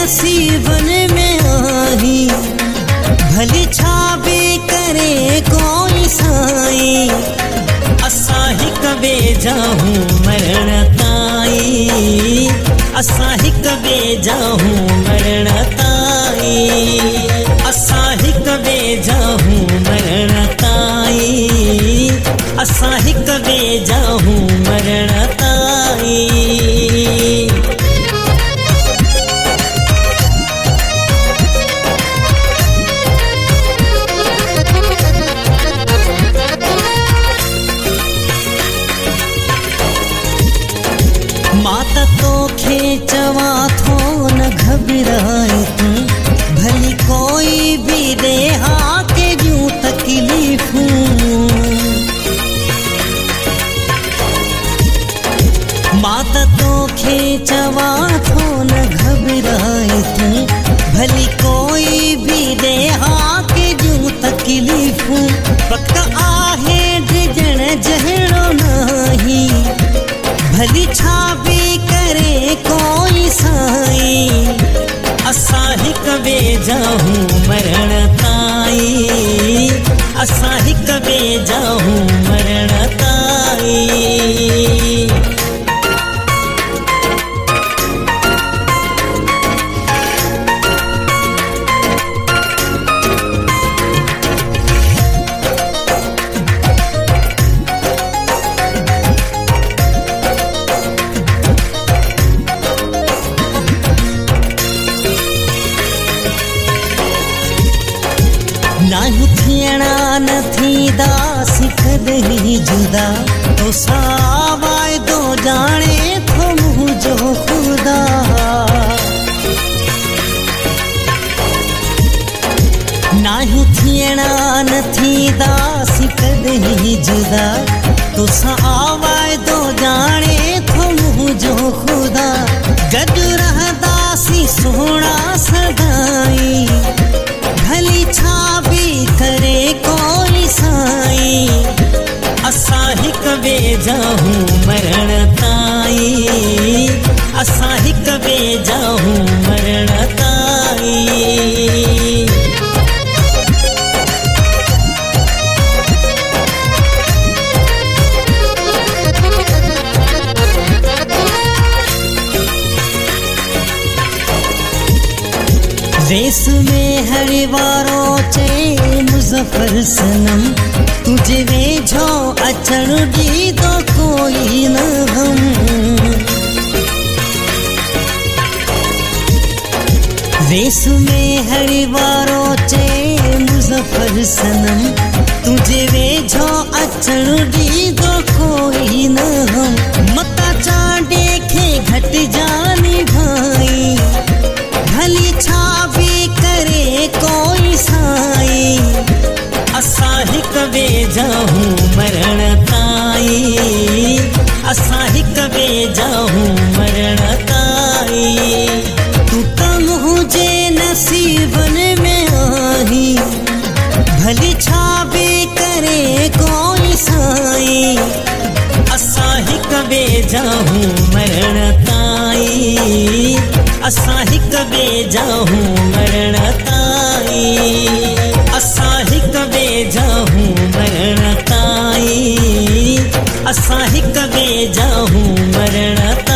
नसीबन में आही, भली छाबे करे कोई साई, असाही कबे जाहूं मरण ताई, असाही कबे जाहूं मरण ताई, असाही कबे जाहूं मरण ताई, असाही कबे जाहूं मरण ताई। माता तो खेचवा थो न घबराए तू, भली कोई भी देहा के यूं तकलीफूं, माता तो खेचवा थो न घबराए तू, भली कोई भी देहा के यूं तकलीफूं, वक्त आहे डिजण जहड़ो नाही, भली छाबे करे कोई साई, असाही कबे जाहूं मरण ताई, असाही कबे जाहूं मरण ताई। नाहीं थियणा न थींदा कदहीं जुदा, तो सा वाइदो जाने थो मुंहिंजो खुदा, नाहीं थियणा न थींदा कदहीं जुदा, तो सा वाइदो जाने थो मुंहिंजो खुदा, गॾु रहंदासीं सोहणा सदाई, भली छाबे करे कोई साई, असाही कबे जाहूं मरण ताई, असाही कबे जाहूं मरण ताई। रेस में हरिवारो चे मुज़फ़र सनम, तुझे वेझो अचण दी तो कोई न हम, रेस में हरिवारो चे मुज़फ़र सनम, तुझे वेझो अचण दी तो कोई न हम, मता चांडे खे घट जानी भाई, भली छाबे करे कोई साई, असाही कबे जाहूं मरण ताई, असाही कबे जाहूं मरण ताई। तू त मुझे नसीबन में आही, भली छाबे करे कोई साई, असाही कबे जाहूं मरण ताई, असाही कबे जाहूं मरण ताई, असाही कबे जाहूं मरण ताई, असाही कबे जाहूं मरण ताई।